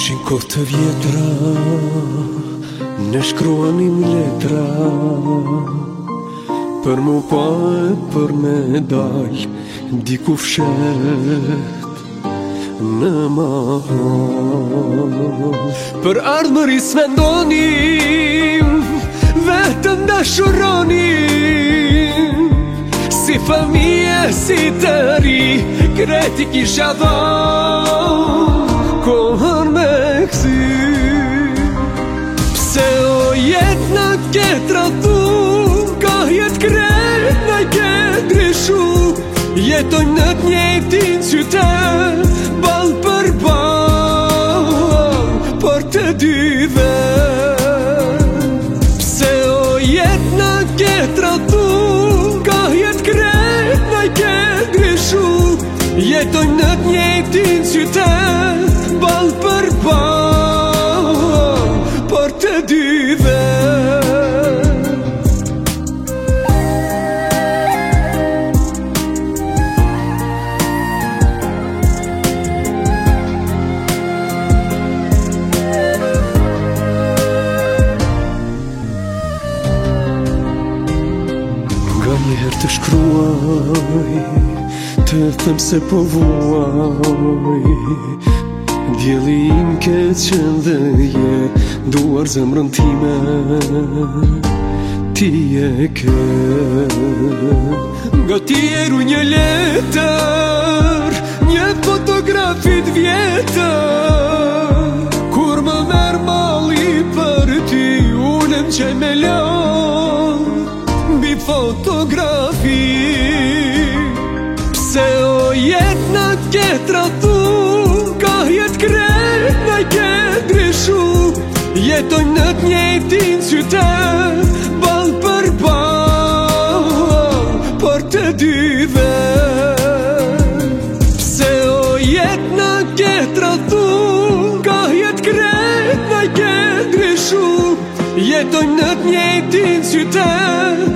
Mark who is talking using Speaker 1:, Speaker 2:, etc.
Speaker 1: Ishin kohë të vjetra, ne shkruanim letra, për mu pa e për me dal, diku fshet në mahal. Për ardhmëri s'mendonim, vetëm dashuronim, si familje, si të ri, kreti kisha dhon, kohën me kësi. Pse o jetë në ketra tu, ka jetë kret në i ketë drishu, jetojnë në të njëjtin qytet, ball për ball, por të dyve. Pse o jetë në ketra tu, ka jetë kret në i ketë drishu, jetojnë në të njëjtin qytet, ball për ball, por të dyve. Nga njëherë të shkruaj, të them se po vuaj, djeli im ke qenë dhe je, duar zemrën time, ti e ke. Nga tjeru një letër, një fotografit vjetër, kur më merë mali për ti, ulem qaj me lanë, mbi fotografi. Pse o jetë në ketra tu, ka jetë kret në i ketë drishu, jetojnë në të njëjtin qytet, ball për ball, por të dyve. Pse o jetë në ketra tu, ka jetë kret në i ketë drishu, jetojnë në të njëjtin qytet,